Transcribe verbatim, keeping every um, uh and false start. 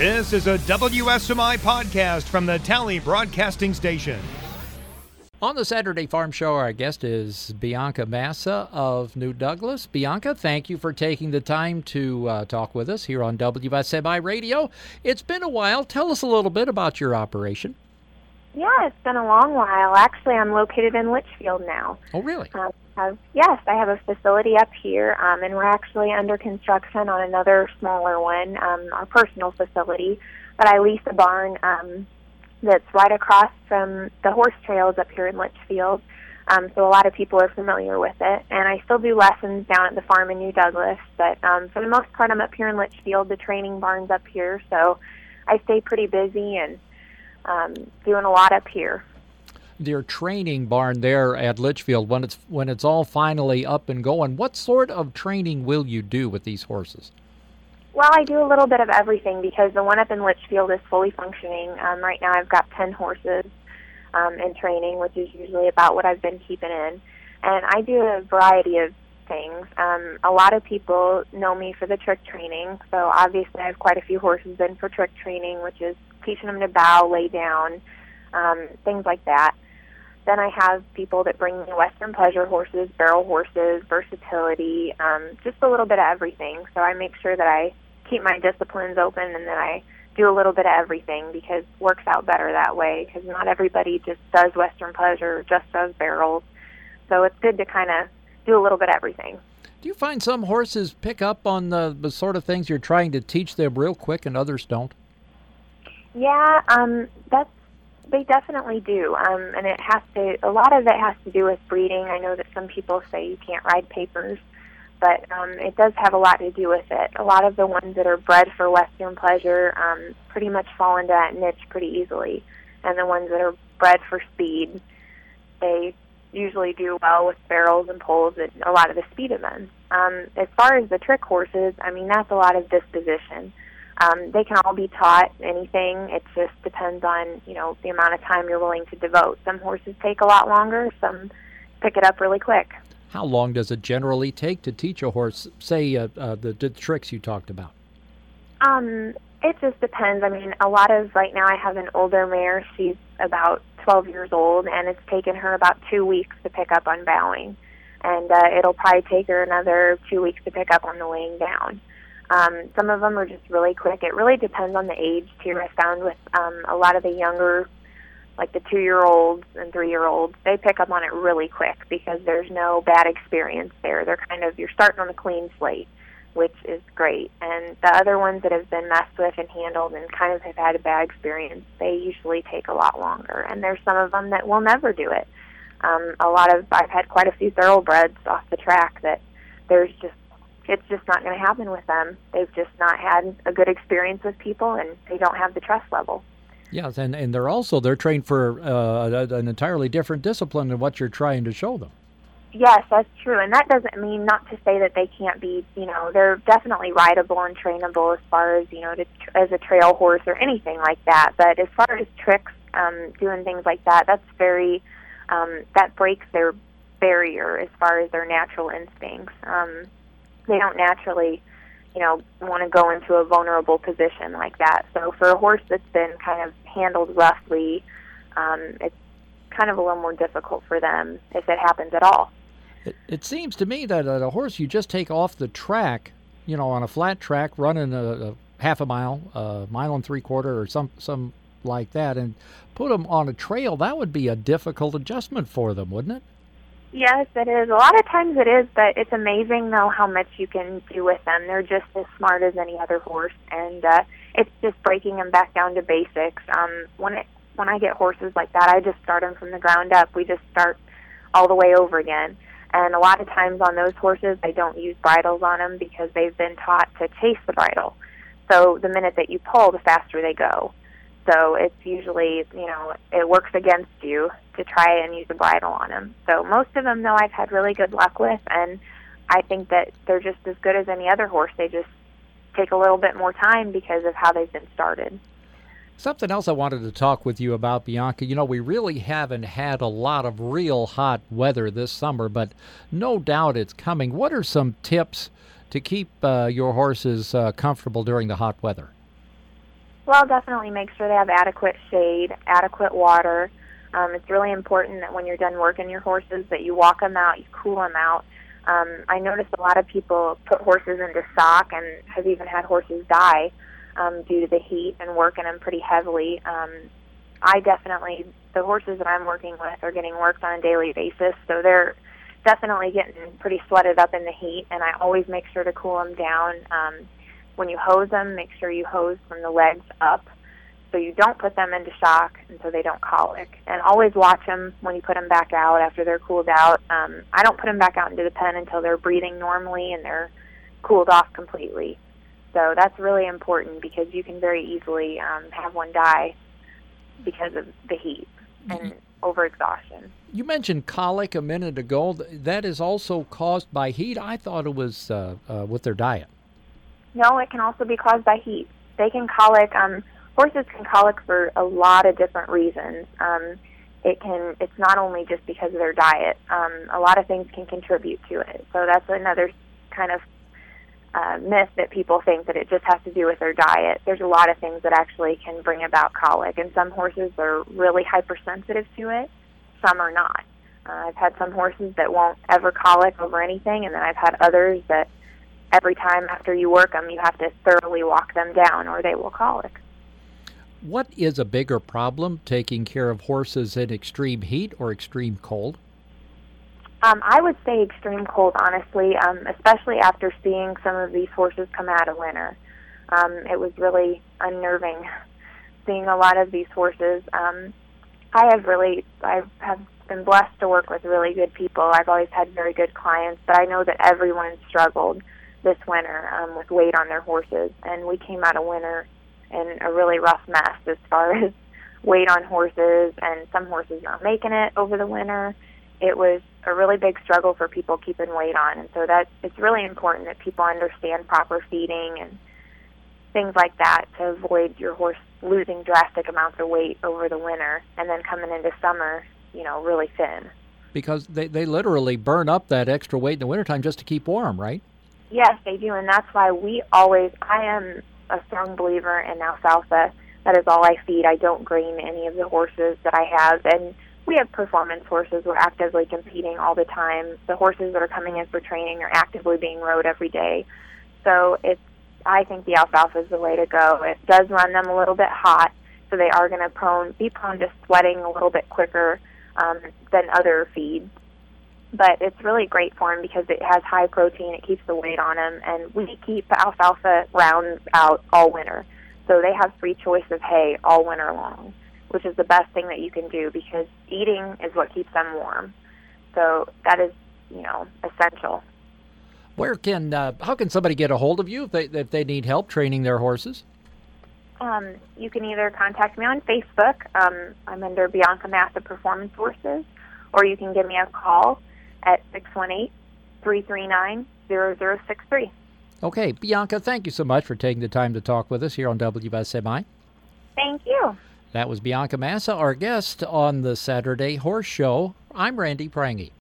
This is a W S M I podcast from the Tally Broadcasting Station. On the Saturday Farm Show, our guest is Bianca Massa of New Douglas. Bianca, thank you for taking the time to uh, talk with us here on W S M I Radio. It's been a while. Tell us a little bit about your operation. Yeah, it's been a long while. Actually, I'm located in Litchfield now. Oh, really? Um, I've, yes, I have a facility up here, um, and we're actually under construction on another smaller one, um, our personal facility. But I lease a barn um, that's right across from the horse trails up here in Litchfield. Um, so a lot of people are familiar with it. And I still do lessons down at the farm in New Douglas. But um, for the most part, I'm up here in Litchfield. The training barn's up here. So I stay pretty busy and um, doing a lot up here. Your training barn there at Litchfield, when it's when it's all finally up and going, what sort of training will you do with these horses? Well, I do a little bit of everything because the one up in Litchfield is fully functioning. Um, right now I've got ten horses um, in training, which is usually about what I've been keeping in. And I do a variety of things. Um, a lot of people know me for the trick training, so obviously I have quite a few horses in for trick training, which is teaching them to bow, lay down, um, things like that. Then I have people that bring me Western pleasure horses, barrel horses, versatility, um, just a little bit of everything. So I make sure that I keep my disciplines open and that I do a little bit of everything because it works out better that way because not everybody just does Western pleasure, just does barrels. So it's good to kind of do a little bit of everything. Do you find some horses pick up on the, the sort of things you're trying to teach them real quick and others don't? Yeah, um, that's They definitely do, um, and it has to. A lot of it has to do with breeding. I know that some people say you can't ride papers, but um, it does have a lot to do with it. A lot of the ones that are bred for Western pleasure um, pretty much fall into that niche pretty easily, and the ones that are bred for speed, they usually do well with barrels and poles at a lot of the speed events. Um, as far as the trick horses, I mean that's a lot of disposition. Um, they can all be taught anything. It just depends on, you know, the amount of time you're willing to devote. Some horses take a lot longer. Some pick it up really quick. How long does it generally take to teach a horse, say, uh, uh, the, the tricks you talked about? Um, it just depends. I mean, a lot of, right now I have an older mare. She's about twelve years old, and it's taken her about two weeks to pick up on bowing. And uh, it'll probably take her another two weeks to pick up on the laying down. Um, some of them are just really quick. It really depends on the age, too. I found with um, a lot of the younger, like the two-year-olds and three-year-olds, they pick up on it really quick because there's no bad experience there. They're kind of, you're starting on a clean slate, which is great. And the other ones that have been messed with and handled and kind of have had a bad experience, they usually take a lot longer. And there's some of them that will never do it. Um, a lot of, I've had quite a few thoroughbreds off the track that there's just, it's just not going to happen with them. They've just not had a good experience with people, and they don't have the trust level. Yes, and, and they're also, they're trained for uh, an entirely different discipline than what you're trying to show them. Yes, that's true, and that doesn't mean not to say that they can't be, you know, they're definitely rideable and trainable as far as, you know, to, as a trail horse or anything like that. But as far as tricks, um, doing things like that, that's very, um, that breaks their barrier as far as their natural instincts. Um They don't naturally, you know, want to go into a vulnerable position like that. So for a horse that's been kind of handled roughly, um, it's kind of a little more difficult for them if it happens at all. It, it seems to me that a horse you just take off the track, you know, on a flat track, running a, a half a mile, a mile and three quarter or some, some like that, and put them on a trail, that would be a difficult adjustment for them, wouldn't it? Yes, it is. A lot of times it is, but it's amazing, though, how much you can do with them. They're just as smart as any other horse, and uh, it's just breaking them back down to basics. Um, when it, when I get horses like that, I just start them from the ground up. We just start all the way over again. And a lot of times on those horses, I don't use bridles on them because they've been taught to chase the bridle. So the minute that you pull, the faster they go. So it's usually, you know, it works against you to try and use a bridle on them. So most of them, though, I've had really good luck with, and I think that they're just as good as any other horse. They just take a little bit more time because of how they've been started. Something else I wanted to talk with you about, Bianca. You know, we really haven't had a lot of real hot weather this summer, but no doubt it's coming. What are some tips to keep uh, your horses uh, comfortable during the hot weather? Well, definitely make sure they have adequate shade, adequate water. Um, it's really important that when you're done working your horses that you walk them out, you cool them out. Um, I noticed a lot of people put horses into shock and have even had horses die um, due to the heat and working them pretty heavily. Um, I definitely, the horses that I'm working with are getting worked on a daily basis, so they're definitely getting pretty sweated up in the heat, and I always make sure to cool them down. Um, when you hose them, make sure you hose from the legs up so you don't put them into shock and so they don't colic. And always watch them when you put them back out after they're cooled out. Um, I don't put them back out into the pen until they're breathing normally and they're cooled off completely. So that's really important because you can very easily um, have one die because of the heat and overexhaustion. You mentioned colic a minute ago. That is also caused by heat. I thought it was uh, uh, with their diet. No, it can also be caused by heat. They can colic. Um, horses can colic for a lot of different reasons. Um, it can. It's not only just because of their diet. Um, a lot of things can contribute to it. So that's another kind of uh, myth that people think that it just has to do with their diet. There's a lot of things that actually can bring about colic, and some horses are really hypersensitive to it. Some are not. Uh, I've had some horses that won't ever colic over anything, and then I've had others that every time after you work them, you have to thoroughly walk them down or they will colic. What is a bigger problem, taking care of horses in extreme heat or extreme cold? Um, I would say extreme cold, honestly, um, especially after seeing some of these horses come out of winter. Um, it was really unnerving seeing a lot of these horses. Um, I have really, I have been blessed to work with really good people. I've always had very good clients, but I know that everyone struggled this winter um, with weight on their horses, and we came out of winter in a really rough mess as far as weight on horses, and some horses not making it over the winter. It was a really big struggle for people keeping weight on, and so that it's really important that people understand proper feeding and things like that to avoid your horse losing drastic amounts of weight over the winter and then coming into summer, you know, really thin. Because they, they literally burn up that extra weight in the wintertime just to keep warm, right? Yes, they do, and that's why we always, I am a strong believer in alfalfa. That is all I feed. I don't grain any of the horses that I have, and we have performance horses. We're actively competing all the time. The horses that are coming in for training are actively being rode every day. So it's, I think the alfalfa is the way to go. It does run them a little bit hot, so they are going to prone be prone to sweating a little bit quicker um, than other feeds. But it's really great for them because it has high protein, it keeps the weight on them, and we keep alfalfa rounds out all winter. So they have free choice of hay all winter long, which is the best thing that you can do because eating is what keeps them warm. So that is, you know, essential. Where can, uh, how can somebody get a hold of you if they, if they need help training their horses? Um, you can either contact me on Facebook. Um, I'm under Bianca Massa Performance Horses, or you can give me a call at six one eight, three three nine, zero zero six three. Okay, Bianca, thank you so much for taking the time to talk with us here on W S M I. Thank you. That was Bianca Massa, our guest on the Saturday Horse Show. I'm Randy Prange.